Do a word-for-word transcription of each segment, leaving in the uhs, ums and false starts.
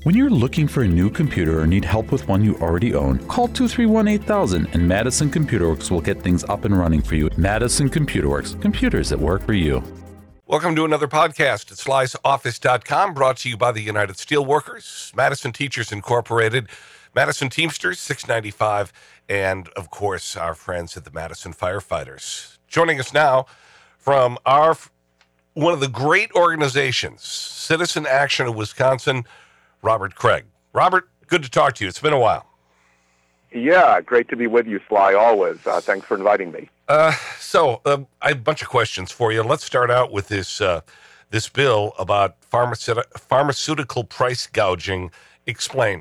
When you're looking for a new computer or need help with one you already own, call two three one, eight thousand and Madison Computer Works will get things up and running for you. Madison Computer Works, computers that work for you. Welcome to another podcast at Sly's Office dot com, brought to you by the United Steelworkers, Madison Teachers Incorporated, Madison Teamsters, six ninety-five, and, of course, our friends at the Madison Firefighters. Joining us now from our one of the great organizations, Citizen Action of Wisconsin, Robert Craig. Robert, good to talk to you. It's been a while. Yeah, great to be with you, Sly, always. Uh, thanks for inviting me. Uh, so, uh, I have a bunch of questions for you. Let's start out with this uh, this bill about pharmaceut- pharmaceutical price gouging. Explain.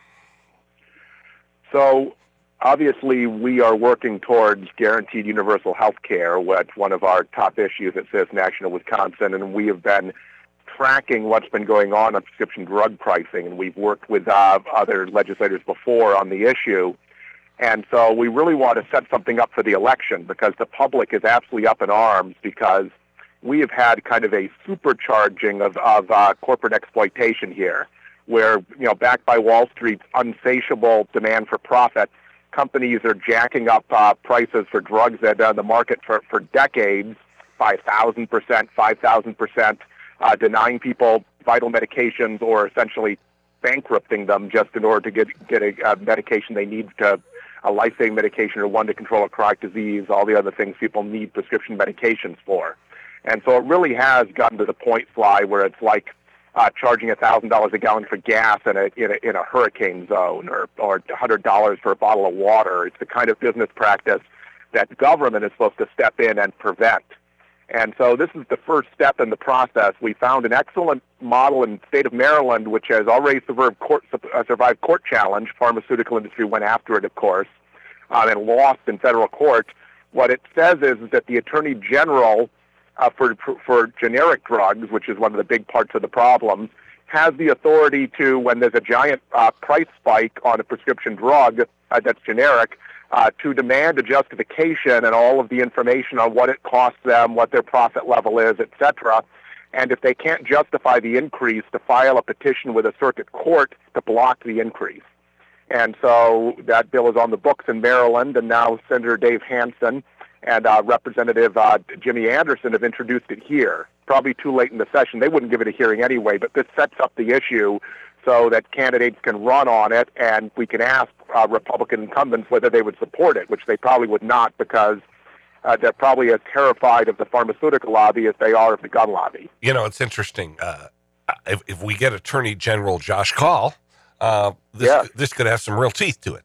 So, obviously, we are working towards guaranteed universal health care, which one of our top issues at Citizen Action of Wisconsin, and we have been tracking what's been going on on prescription drug pricing, and we've worked with uh, other legislators before on the issue. And so we really want to set something up for the election because the public is absolutely up in arms because we have had kind of a supercharging of, of uh, corporate exploitation here where, you know, backed by Wall Street's unsatiable demand for profit, companies are jacking up uh, prices for drugs that are on the market for, for decades, five thousand percent, five thousand percent, uh, denying people vital medications or essentially bankrupting them just in order to get, get a uh, medication they need to a life-saving medication or one to control a chronic disease, all the other things people need prescription medications for. And so it really has gotten to the point, Sly, where it's like uh, charging one thousand dollars a gallon for gas in a, in a, in a hurricane zone or, or one hundred dollars for a bottle of water. It's the kind of business practice that government is supposed to step in and prevent. And so this is the first step in the process. We found an excellent model in the state of Maryland, which has already survived court, uh, survived court challenge. Pharmaceutical industry went after it, of course, uh, and lost in federal court. What it says is, is that the Attorney General uh, for, for generic drugs, which is one of the big parts of the problem, has the authority to, when there's a giant uh, price spike on a prescription drug uh, that's generic, Uh, to demand a justification and all of the information on what it costs them, what their profit level is, et cetera. And if they can't justify the increase, to file a petition with a circuit court to block the increase. And so that bill is on the books in Maryland, and now Senator Dave Hansen and uh, Representative uh, Jimmy Anderson have introduced it here. Probably too late in the session. They wouldn't give it a hearing anyway, but this sets up the issue so that candidates can run on it, and we can ask uh, Republican incumbents whether they would support it, which they probably would not because uh, they're probably as terrified of the pharmaceutical lobby as they are of the gun lobby. You know, it's interesting. Uh, if, if we get Attorney General Josh Kaul, uh, this, yeah. this could have some real teeth to it.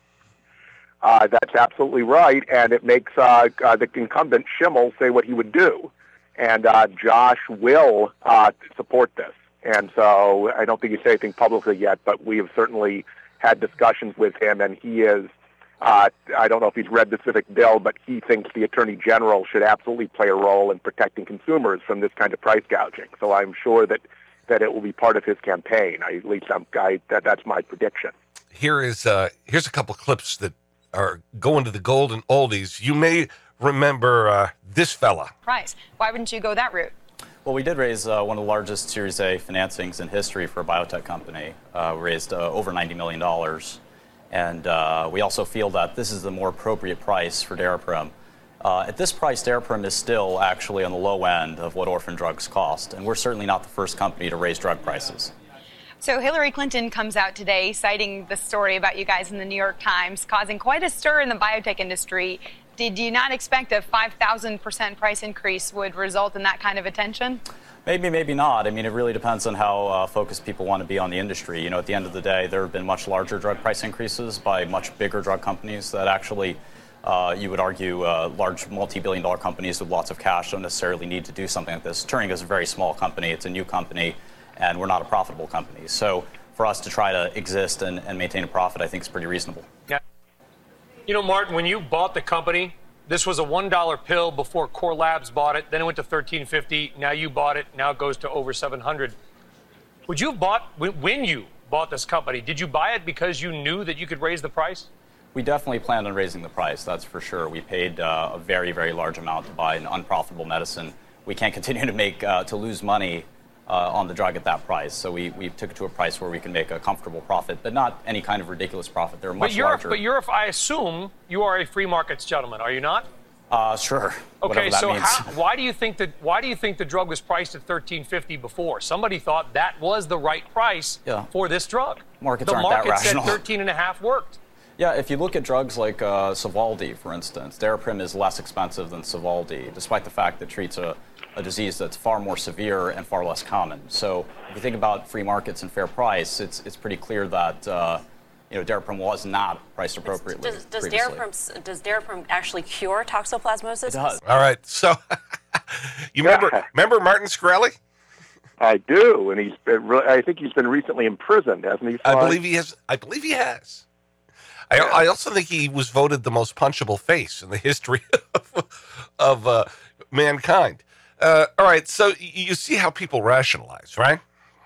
Uh, that's absolutely right, and it makes uh, uh, the incumbent Schimmel say what he would do. And uh, Josh will uh, support this. And so I don't think he's said anything publicly yet, but we have certainly had discussions with him, and he is, uh, I don't know if he's read the civic bill, but he thinks the Attorney General should absolutely play a role in protecting consumers from this kind of price gouging. So I'm sure that, that it will be part of his campaign. I, at least I'm, I, that, that's my prediction. Here is uh, here's a couple clips that are going to the golden oldies. You may remember uh, this fella. Price. Why wouldn't you go that route? Well, we did raise uh, one of the largest Series A financings in history for a biotech company. Uh, we raised uh, over ninety million dollars. And uh, we also feel that this is the more appropriate price for Daraprim. Uh, at this price, Daraprim is still actually on the low end of what orphan drugs cost. And we're certainly not the first company to raise drug prices. So Hillary Clinton comes out today citing the story about you guys in the New York Times, causing quite a stir in the biotech industry. Did you not expect a five thousand percent price increase would result in that kind of attention? Maybe, maybe not. I mean, it really depends on how uh, focused people want to be on the industry. You know, at the end of the day, there have been much larger drug price increases by much bigger drug companies that actually, uh, you would argue, uh, large multi-billion dollar companies with lots of cash don't necessarily need to do something like this. Turing is a very small company. It's a new company, and we're not a profitable company. So for us to try to exist and, and maintain a profit, I think is pretty reasonable. Yeah. You know, Martin, when you bought the company, this was a one dollar pill before Core Labs bought it. Then it went to thirteen fifty. Now you bought it. Now it goes to over seven hundred. Would you have bought, when you bought this company, did you buy it because you knew that you could raise the price? We definitely planned on raising the price, that's for sure. We paid uh, a very, very large amount to buy an unprofitable medicine. We can't continue to make, uh, to lose money uh, on the drug at that price. So we, we took it to a price where we can make a comfortable profit, but not any kind of ridiculous profit. They're much but you're, larger. But you're, I assume you are a free markets gentleman, are you not? Uh, sure. Okay, so means. how, why do you think that why do you think the drug was priced at thirteen fifty before? Somebody thought that was the right price yeah. for this drug. Markets the aren't market that rational. said thirteen and a half worked. Yeah, if you look at drugs like uh, Sovaldi, for instance, Daraprim is less expensive than Sovaldi, despite the fact that it treats a, a disease that's far more severe and far less common. So if you think about free markets and fair price, it's it's pretty clear that uh, you know Daraprim was not priced appropriately. Does, does Daraprim does Daraprim actually cure toxoplasmosis? It does. All right, so you remember remember Martin Shkreli? I do, and he's been re- I think he's been recently imprisoned, hasn't he? I believe he has. I believe he has. I, yeah. I also think he was voted the most punchable face in the history of, of uh, mankind. Uh, all right, so you see how people rationalize, right?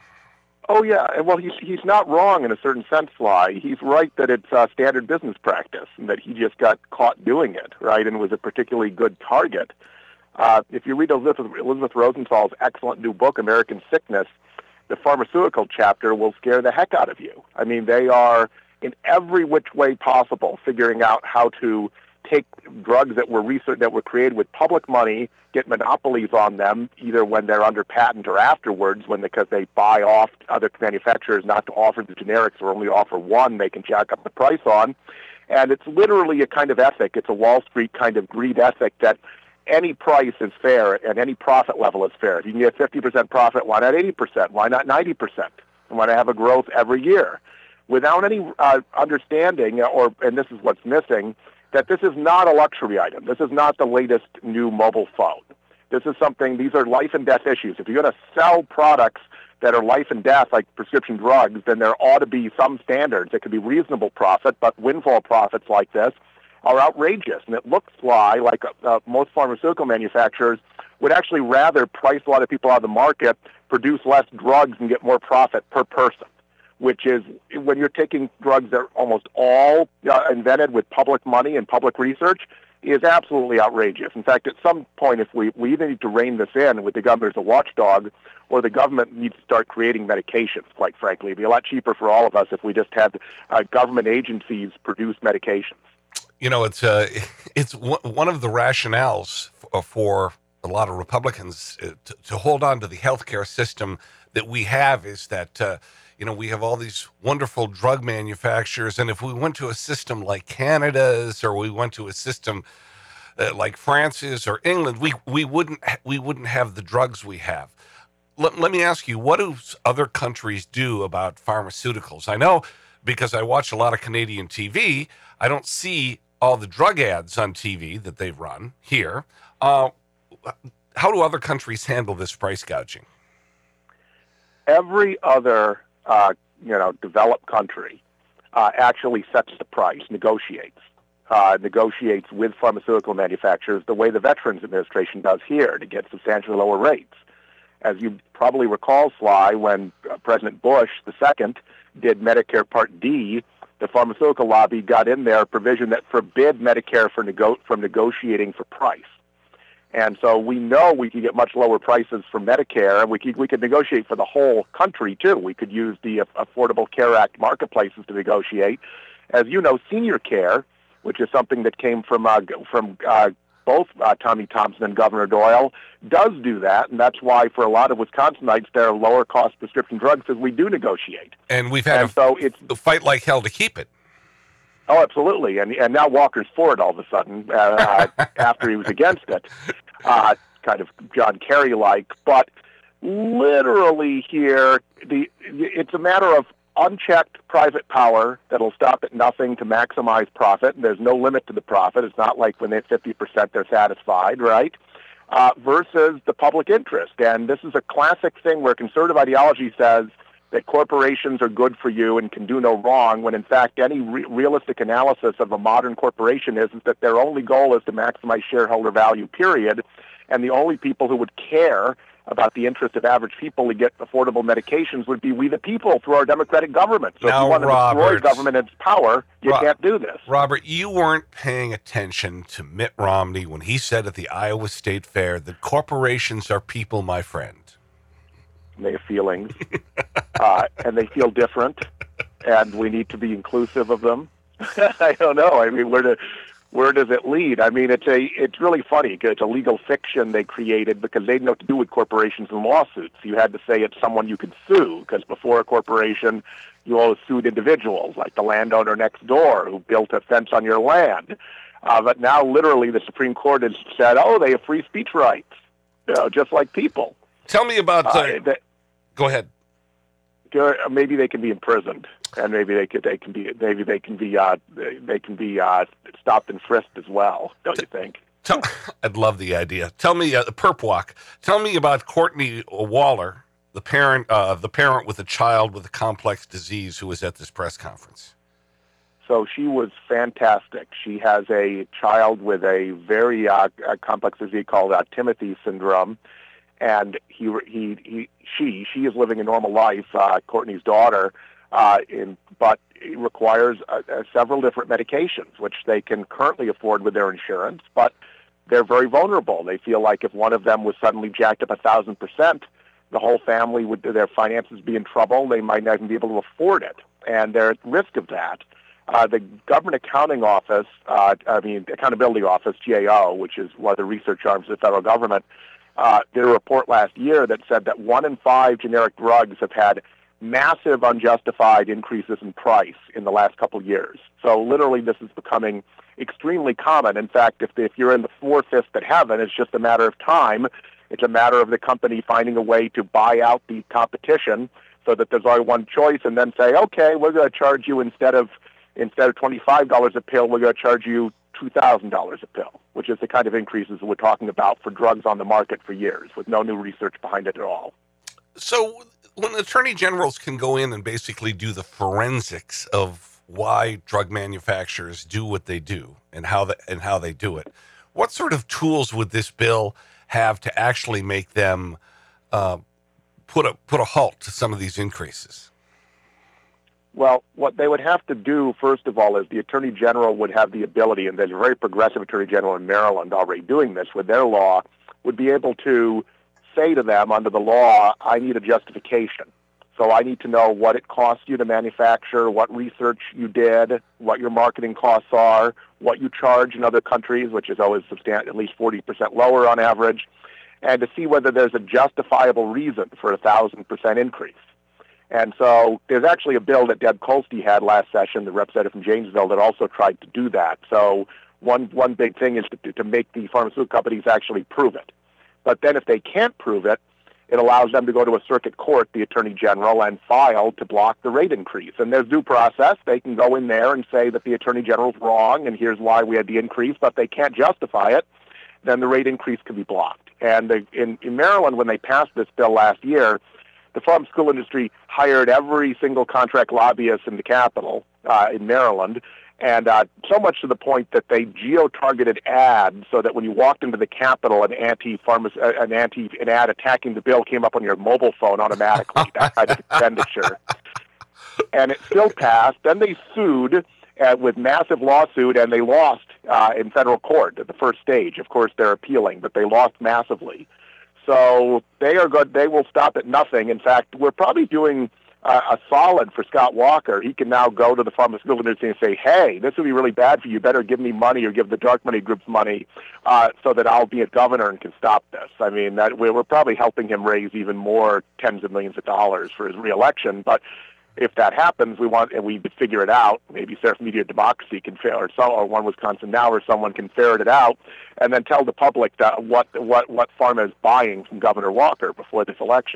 Oh, yeah. Well, he's he's not wrong in a certain sense, Sly. He's right that it's uh, standard business practice and that he just got caught doing it, right, and was a particularly good target. Uh, if you read Elizabeth, Elizabeth Rosenthal's excellent new book, American Sickness, the pharmaceutical chapter will scare the heck out of you. I mean, they are, in every which way possible, figuring out how to take drugs that were research that were created with public money, get monopolies on them, either when they're under patent or afterwards, when because they buy off other manufacturers not to offer the generics or only offer one, they can jack up the price on. And it's literally a kind of ethic. It's a Wall Street kind of greed ethic that any price is fair and any profit level is fair. If you can get fifty percent profit, why not eighty percent? Why not ninety percent? And why not have a growth every year? Without any uh, understanding, or and this is what's missing, that this is not a luxury item. This is not the latest new mobile phone. This is something, these are life and death issues. If you're going to sell products that are life and death, like prescription drugs, then there ought to be some standards. It could be reasonable profit, but windfall profits like this are outrageous. And it looks Sly, like uh, most pharmaceutical manufacturers would actually rather price a lot of people out of the market, produce less drugs, and get more profit per person, which is when you're taking drugs that are almost all uh, invented with public money and public research, is absolutely outrageous. In fact, at some point, if we, we either need to rein this in with the government as a watchdog, or the government needs to start creating medications, quite frankly. It'd be a lot cheaper for all of us if we just had uh, government agencies produce medications. You know, it's uh, it's one of the rationales for a lot of Republicans to, to hold on to the healthcare system that we have is that, uh, you know, we have all these wonderful drug manufacturers, and if we went to a system like Canada's or we went to a system uh, like France's or England, we we wouldn't we wouldn't have the drugs we have. Let, let me ask you, what do other countries do about pharmaceuticals? I know because I watch a lot of Canadian T V, I don't see all the drug ads on T V that they run here. Uh, how do other countries handle this price gouging? Every other, uh, you know, developed country uh, actually sets the price, negotiates, uh, negotiates with pharmaceutical manufacturers the way the Veterans Administration does here to get substantially lower rates. As you probably recall, Sly, when uh, President Bush the second did Medicare Part D, the pharmaceutical lobby got in there a provision that forbid Medicare for nego- from negotiating for price. And so we know we could get much lower prices for Medicare, and we could, we could negotiate for the whole country, too. We could use the Affordable Care Act marketplaces to negotiate. As you know, senior care, which is something that came from uh, from uh, both uh, Tommy Thompson and Governor Doyle, does do that, and that's why for a lot of Wisconsinites there are lower-cost prescription drugs because we do negotiate. And we've had and a, so it's, a fight like hell to keep it. Oh, absolutely, and and now Walker's for it all of a sudden uh, after he was against it, uh, kind of John Kerry-like. But literally here, the it's a matter of unchecked private power that'll stop at nothing to maximize profit, and there's no limit to the profit. It's not like when they hit fifty percent they're satisfied, right? Uh, versus the public interest. And this is a classic thing where conservative ideology says that corporations are good for you and can do no wrong, when in fact any re- realistic analysis of a modern corporation is, is that their only goal is to maximize shareholder value, period. And the only people who would care about the interest of average people to get affordable medications would be we the people through our democratic government. So now, if you want to Robert, destroy government and its power, you Rob, can't do this. Robert, you weren't paying attention to Mitt Romney when he said at the Iowa State Fair that corporations are people, my friend. and they have feelings, uh, and they feel different, and we need to be inclusive of them. I don't know. I mean, where do, where does it lead? I mean, it's a it's really funny. It's a legal fiction they created because they didn't know what to do with corporations and lawsuits. You had to say it's someone you could sue, because before a corporation, you always sued individuals, like the landowner next door who built a fence on your land. Uh, but now, literally, the Supreme Court has said, oh, they have free speech rights, you know, just like people. Tell me about... Uh, uh, that, go ahead. Maybe they can be imprisoned, and maybe they could. They can be. Maybe they can be. Uh, they can be uh, stopped and frisked as well. Don't you think? Tell, I'd love the idea. Tell me uh, the perp walk. Tell me about Courtney Waller, the parent, uh, the parent with a child with a complex disease who was at this press conference. So she was fantastic. She has a child with a very uh, complex disease called uh, Timothy syndrome, and he he he. She she is living a normal life, uh, Courtney's daughter, uh, in, but it requires uh, uh, several different medications, which they can currently afford with their insurance, but they're very vulnerable. They feel like if one of them was suddenly jacked up a thousand percent, the whole family would, their finances be in trouble. They might not even be able to afford it, and they're at risk of that. Uh, the Government Accounting Office, uh, I mean Accountability Office, G A O, which is one of the research arms of the federal government, Uh, did a report last year that said that one in five generic drugs have had massive unjustified increases in price in the last couple of years. So literally this is becoming extremely common. In fact, if, if you're in the four-fifths that haven't, it's just a matter of time. It's a matter of the company finding a way to buy out the competition so that there's only one choice, and then say, okay, we're going to charge you instead of instead of twenty-five dollars a pill, we're going to charge you two thousand dollars a pill, which is the kind of increases we're talking about for drugs on the market for years, with no new research behind it at all. So when attorney generals can go in and basically do the forensics of why drug manufacturers do what they do and how the, and how they do it, what sort of tools would this bill have to actually make them uh, put a put a halt to some of these increases? Well, what they would have to do, first of all, is the Attorney General would have the ability, and there's a very progressive Attorney General in Maryland already doing this with their law, would be able to say to them under the law, I need a justification. So I need to know what it costs you to manufacture, what research you did, what your marketing costs are, what you charge in other countries, which is always substantial, at least forty percent lower on average, and to see whether there's a justifiable reason for a one thousand percent increase. And so there's actually a bill that Deb Kolstey had last session, the representative from Janesville, that also tried to do that. So one one big thing is to, to make the pharmaceutical companies actually prove it. But then if they can't prove it, it allows them to go to a circuit court, the Attorney General, and file to block the rate increase. And there's due process. They can go in there and say that the Attorney General's wrong, and here's why we had the increase, but they can't justify it. Then the rate increase can be blocked. And the, in, in Maryland, when they passed this bill last year, the pharmaceutical industry hired every single contract lobbyist in the Capitol uh, in Maryland, and uh, so much to the point that they geo-targeted ads so that when you walked into the Capitol, an anti-pharmac- an anti an ad attacking the bill came up on your mobile phone automatically. That kind of expenditure, and it still passed. Then they sued uh, with massive lawsuit, and they lost uh, in federal court at the first stage. Of course, they're appealing, but they lost massively. So they are good. They will stop at nothing. In fact, we're probably doing uh, a solid for Scott Walker. He can now go to the pharmaceutical industry and say, hey, this would be really bad for you. You better give me money or give the dark money groups money uh, so that I'll be a governor and can stop this. I mean, that we're probably helping him raise even more tens of millions of dollars for his reelection. But if that happens, we want and we figure it out. Maybe Surf Media Democracy can fail, or some, or One Wisconsin Now, or someone can ferret it out, and then tell the public that what what what pharma is buying from Governor Walker before this election.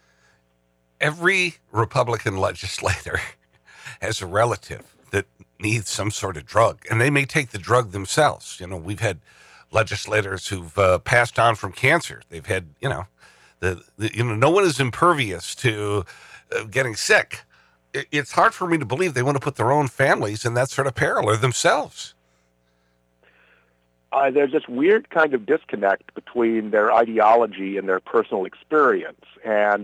Every Republican legislator has a relative that needs some sort of drug, and they may take the drug themselves. You know, we've had legislators who've uh, passed on from cancer. They've had, you know, the, the you know, no one is impervious to uh, getting sick. It's hard for me to believe they want to put their own families in that sort of peril, or themselves. Uh, there's this weird kind of disconnect between their ideology and their personal experience. And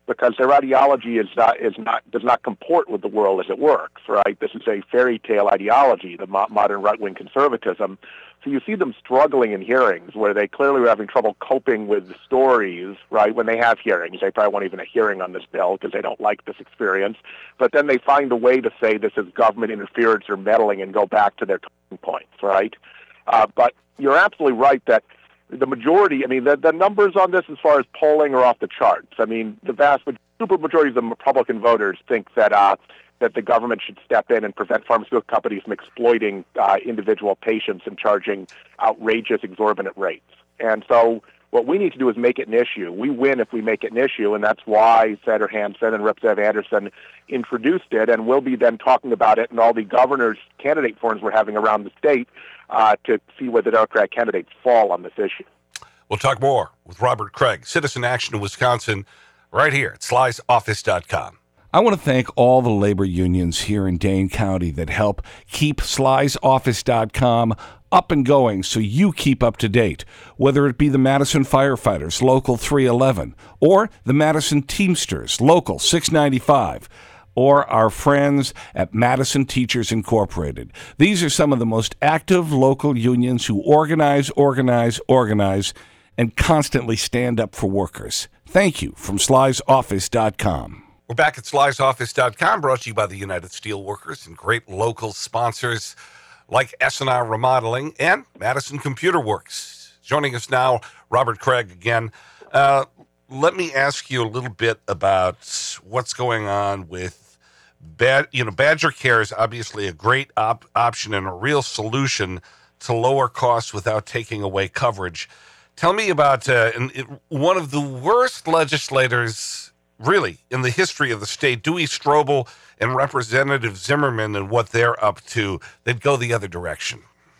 because their ideology is not, is not, does not comport with the world as it works, right? This is a fairy tale ideology, the mo- modern right-wing conservatism. So you see them struggling in hearings where they clearly are having trouble coping with the stories, right? When they have hearings, they probably want even a hearing on this bill because they don't like this experience. But then they find a way to say this is government interference or meddling and go back to their talking points, right? Uh, but you're absolutely right that the majority, I mean, the, the numbers on this as far as polling are off the charts. I mean, the vast, super majority of the Republican voters think that uh, that the government should step in and prevent pharmaceutical companies from exploiting uh, individual patients and charging outrageous, exorbitant rates. And so what we need to do is make it an issue. We win if we make it an issue, and that's why Senator Hansen and Representative Anderson introduced it, and we'll be then talking about it in all the governor's candidate forums we're having around the state uh, to see where the Democratic candidates fall on this issue. We'll talk more with Robert Craig, Citizen Action in Wisconsin, right here at Sly's Office dot com. I want to thank all the labor unions here in Dane County that help keep Sly's Office dot com up and going so you keep up to date, whether it be the Madison Firefighters, Local three eleven, or the Madison Teamsters, Local six ninety-five, or our friends at Madison Teachers Incorporated. These are some of the most active local unions who organize, organize, organize, and constantly stand up for workers. Thank you from Sly's Office dot com. We're back at Sly's Office dot com, brought to you by the United Steelworkers and great local sponsors like S and R Remodeling and Madison Computer Works. Joining us now, Robert Craig again. Uh, let me ask you a little bit about what's going on with, bad, you know, Badger Care is obviously a great op- option and a real solution to lower costs without taking away coverage. Tell me about uh, it, one of the worst legislators really in the history of the state, Dewey Strobel and Representative Zimmerman, and what they're up to. They'd go the other direction.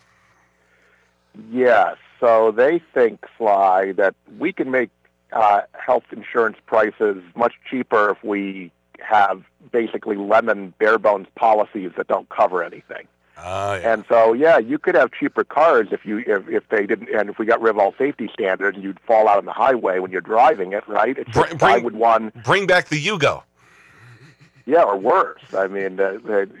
Yes. So they think, Sly, that we can make uh, health insurance prices much cheaper if we have basically lemon bare bones policies that don't cover anything. Uh, yeah. And so, yeah, you could have cheaper cars if you if, if they didn't, and if we got rid of all safety standards, and you'd fall out on the highway when you're driving it, right? It's bring, just, bring, why would one bring back the Yugo? Yeah, or worse. I mean, uh,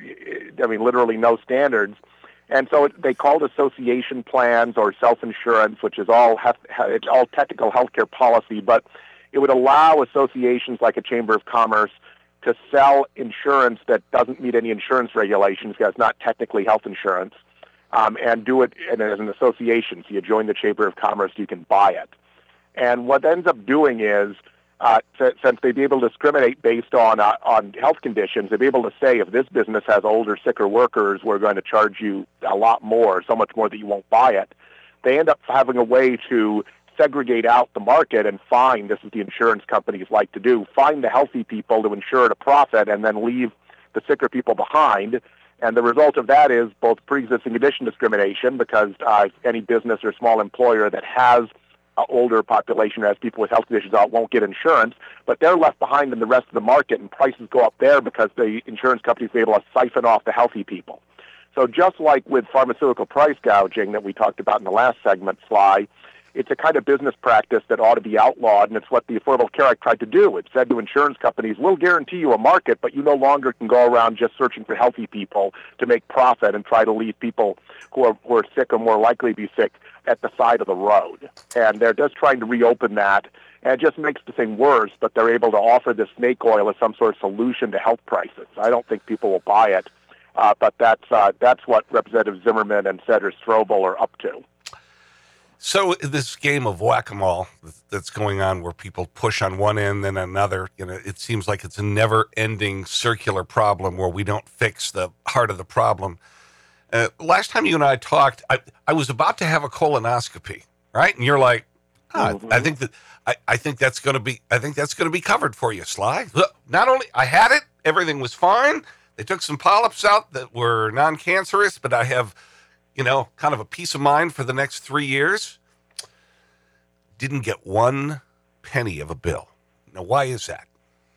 I mean, literally no standards. And so it, they called association plans or self-insurance, which is all hef, it's all technical healthcare policy, but it would allow associations like a Chamber of Commerce to sell insurance that doesn't meet any insurance regulations because it's not technically health insurance, um, and do it in, as an association. So you join the Chamber of Commerce, you can buy it. And what it ends up doing is, uh, since they'd be able to discriminate based on uh, on health conditions, they'd be able to say if this business has older, sicker workers, we're going to charge you a lot more, so much more that you won't buy it. They end up having a way to segregate out the market and find, this is the insurance companies like to do, find the healthy people to insure at a profit and then leave the sicker people behind. And the result of that is both pre-existing condition discrimination, because uh, any business or small employer that has an older population or has people with health conditions out won't get insurance, but they're left behind in the rest of the market and prices go up there because the insurance companies are able to siphon off the healthy people. So just like with pharmaceutical price gouging that we talked about in the last segment, Sly, it's a kind of business practice that ought to be outlawed, and it's what the Affordable Care Act tried to do. It said to insurance companies, we'll guarantee you a market, but you no longer can go around just searching for healthy people to make profit and try to leave people who are, who are sick or more likely to be sick at the side of the road. And they're just trying to reopen that, and it just makes the thing worse, but they're able to offer this snake oil as some sort of solution to health prices. I don't think people will buy it, uh, but that's, uh, that's what Representative Zimmerman and Senator Strobel are up to. So this game of whack-a-mole that's going on where people push on one end then another, you know, it seems like it's a never-ending circular problem where we don't fix the heart of the problem. Uh, last time you and I talked, I, I was about to have a colonoscopy, right? And you're like, oh, mm-hmm. I think that I, I think that's going to be I think that's going to be covered for you, Sly. Look, not only I had it, everything was fine. They took some polyps out that were non-cancerous, but I have, you know, kind of a peace of mind for the next three years. Didn't get one penny of a bill. Now, why is that?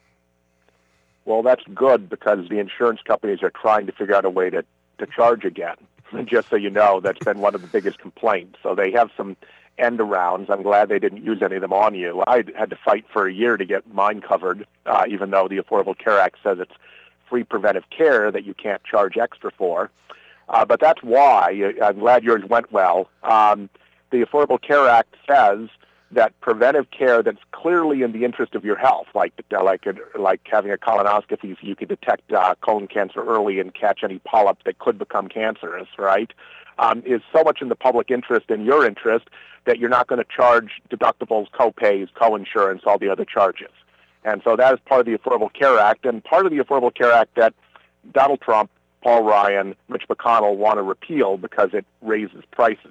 Well, that's good because the insurance companies are trying to figure out a way to, to charge again. And just so you know, that's been one of the biggest complaints. So they have some end arounds. I'm glad they didn't use any of them on you. I had to fight for a year to get mine covered, uh, even though the Affordable Care Act says it's free preventive care that you can't charge extra for. Uh, but that's why. I'm glad yours went well. Um, the Affordable Care Act says that preventive care that's clearly in the interest of your health, like like like having a colonoscopy so you can detect uh, colon cancer early and catch any polyp that could become cancerous, right, um, is so much in the public interest and your interest that you're not going to charge deductibles, co-pays, co-insurance, all the other charges. And so that is part of the Affordable Care Act, and part of the Affordable Care Act that Donald Trump, Paul Ryan, Mitch McConnell want to repeal because it raises prices.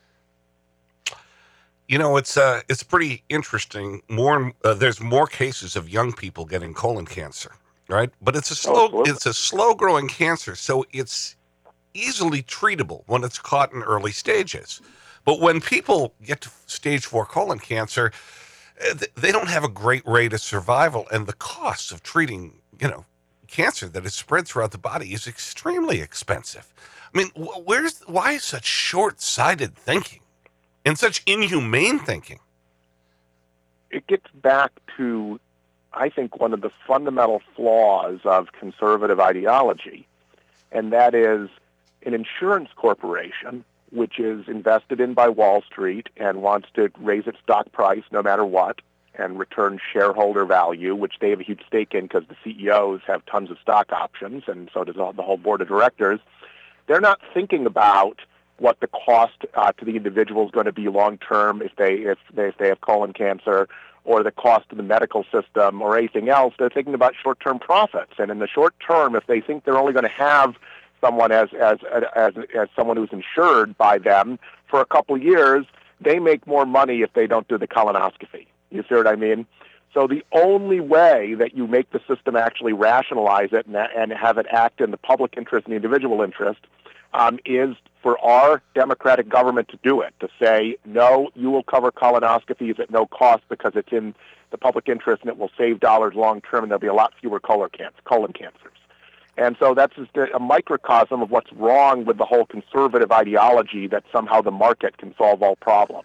You know, it's uh, it's pretty interesting. More, uh, there's more cases of young people getting colon cancer, right? But it's a slow, oh, it's a slow-growing cancer, so it's easily treatable when it's caught in early stages. But when people get to stage four colon cancer, they don't have a great rate of survival, and the cost of treating, you know, cancer that is spread throughout the body is extremely expensive. I mean, where's why is such short-sighted thinking? And such inhumane thinking? It gets back to, I think, one of the fundamental flaws of conservative ideology, and that is an insurance corporation, which is invested in by Wall Street and wants to raise its stock price no matter what and return shareholder value, which they have a huge stake in because the C E Os have tons of stock options, and so does all, the whole board of directors. They're not thinking about what the cost uh, to the individual is going to be long term if they if they if they have colon cancer, or the cost to the medical system, or anything else. They're thinking about short term profits, and in the short term, if they think they're only going to have someone as as as as someone who's insured by them for a couple of years, they make more money if they don't do the colonoscopy. You see what I mean? So the only way that you make the system actually rationalize it and, and have it act in the public interest and the individual interest um, is for our democratic government to do it, to say, no, you will cover colonoscopies at no cost because it's in the public interest and it will save dollars long term, and there'll be a lot fewer colon, cancer, colon cancers. And so that's just a microcosm of what's wrong with the whole conservative ideology that somehow the market can solve all problems.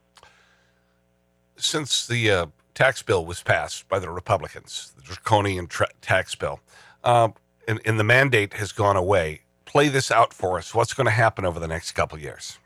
Since the uh, tax bill was passed by the Republicans, the draconian tra- tax bill, uh, and, and the mandate has gone away, play this out for us. What's going to happen over the next couple of years?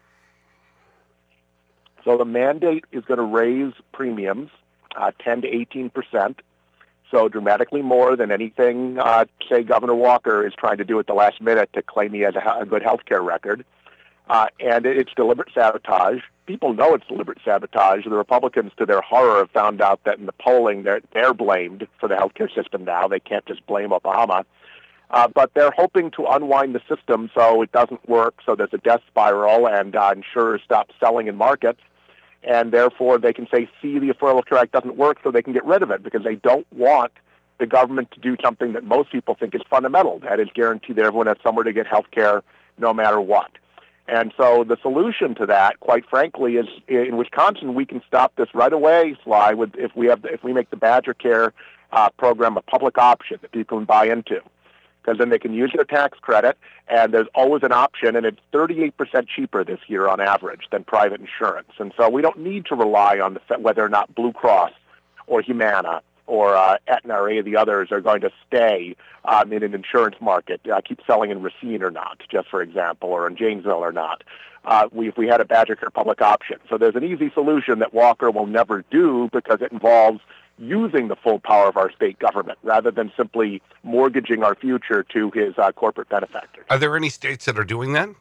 So the mandate is going to raise premiums uh, ten to eighteen percent, so dramatically more than anything, uh, say, Governor Walker is trying to do at the last minute to claim he has a, a good health care record. Uh, and it's deliberate sabotage. People know it's deliberate sabotage. The Republicans, to their horror, have found out that in the polling they're, they're blamed for the healthcare system now. They can't just blame Obama. Uh, but they're hoping to unwind the system so it doesn't work, so there's a death spiral, and uh, insurers stop selling in markets. And therefore, they can say, see, the Affordable Care Act doesn't work, so they can get rid of it, because they don't want the government to do something that most people think is fundamental, that is guarantee that everyone has somewhere to get health care no matter what. And so the solution to that, quite frankly, is in Wisconsin, we can stop this right away, Sly, with if we have if we make the Badger Care uh, program a public option that people can buy into, because then they can use their tax credit, and there's always an option, and it's thirty-eight percent cheaper this year on average than private insurance. And so we don't need to rely on the whether or not Blue Cross or Humana or uh, Aetna or any of the others are going to stay um, in an insurance market, uh, keep selling in Racine or not, just for example, or in Janesville or not. Uh, we, if we had a Badger Care public option. So there's an easy solution that Walker will never do because it involves using the full power of our state government rather than simply mortgaging our future to his uh, corporate benefactors. Are there any states that are doing that?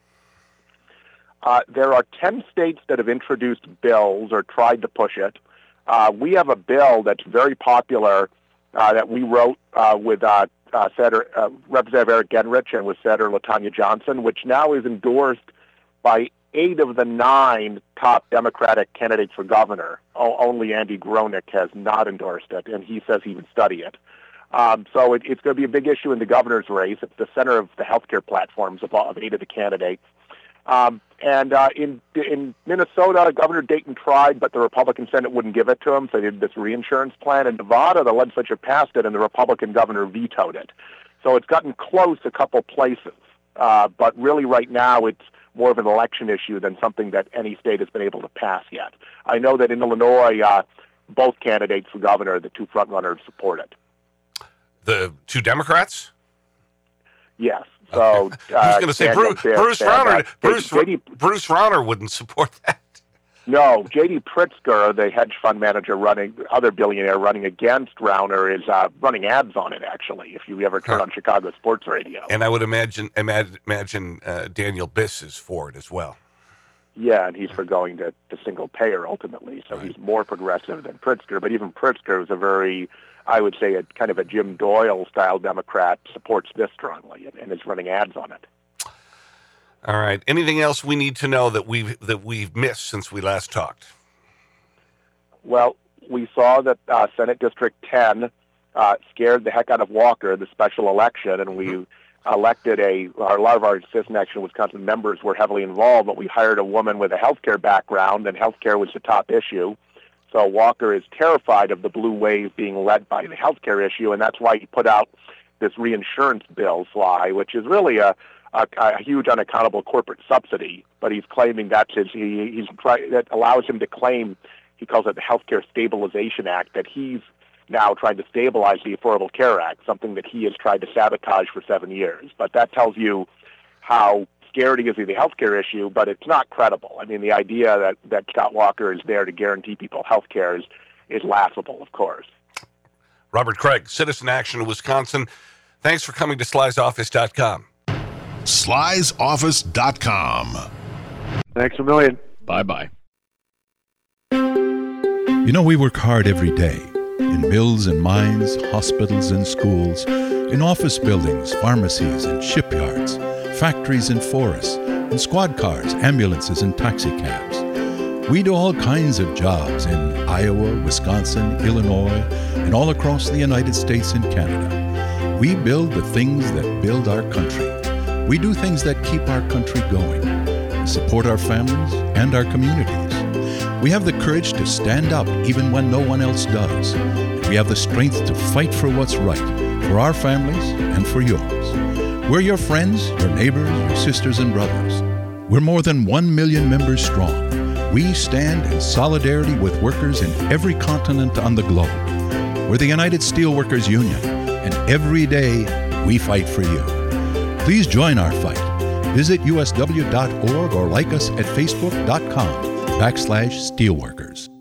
Uh, there are ten states that have introduced bills or tried to push it. Uh, we have a bill that's very popular uh, that we wrote uh, with uh, uh, Senator, uh, Representative Eric Genrich and with Senator LaTanya Johnson, which now is endorsed by eight of the nine top Democratic candidates for governor. O- only Andy Gronick has not endorsed it, and he says he would study it. Um, so it, it's going to be a big issue in the governor's race. It's the center of the healthcare platforms of, all, of eight of the candidates. Um, and uh, in in Minnesota, Governor Dayton tried, but the Republican Senate wouldn't give it to him, so they did this reinsurance plan. In Nevada, the legislature passed it, and the Republican governor vetoed it. So it's gotten close a couple places. Uh, but really right now, it's more of an election issue than something that any state has been able to pass yet. I know that in Illinois, uh, both candidates for governor, the two frontrunners, support it. The two Democrats? Yes. So uh, I was going to say Daniel Bruce, Bear, Bruce Rauner. Bruce, J D, Bruce Rauner wouldn't support that. No, J D Pritzker, the hedge fund manager running, other billionaire running against Rauner, is uh, running ads on it, actually, if you ever turn huh. on Chicago sports radio. And I would imagine imagine, imagine uh, Daniel Biss is for it as well. Yeah, and he's for going to, to single payer ultimately, so right. he's more progressive than Pritzker. But even Pritzker is a very, I would say, a kind of a Jim Doyle-style Democrat, supports this strongly, and, and is running ads on it. All right. Anything else we need to know that we've that we've missed since we last talked? Well, we saw that uh, Senate District ten uh, scared the heck out of Walker, the special election, and we mm-hmm. elected a, a lot of our Citizen Action Wisconsin members were heavily involved, but we hired a woman with a healthcare background, and healthcare was the top issue. So Walker is terrified of the blue wave being led by the healthcare issue, and that's why he put out this reinsurance bill, Sly, which is really a A, a huge unaccountable corporate subsidy, but he's claiming that's his, he, he's try, that allows him to claim, he calls it the Healthcare Stabilization Act, that he's now trying to stabilize the Affordable Care Act, something that he has tried to sabotage for seven years. But that tells you how scared he is of the healthcare issue, but it's not credible. I mean, the idea that, that Scott Walker is there to guarantee people health care is, is laughable, of course. Robert Craig, Citizen Action of Wisconsin, thanks for coming to Sly's Office dot com. Sly's Office dot com. Thanks a million. Bye-bye. You know, we work hard every day in mills and mines, hospitals and schools, in office buildings, pharmacies and shipyards, factories and forests, in squad cars, ambulances and taxi cabs. We do all kinds of jobs in Iowa, Wisconsin, Illinois, and all across the United States and Canada. We build the things that build our country. We do things that keep our country going, we support our families and our communities. We have the courage to stand up even when no one else does. And we have the strength to fight for what's right, for our families and for yours. We're your friends, your neighbors, your sisters and brothers. We're more than one million members strong. We stand in solidarity with workers in every continent on the globe. We're the United Steelworkers Union, and every day we fight for you. Please join our fight. Visit U S W dot org or like us at Facebook dot com backslash Steelworkers.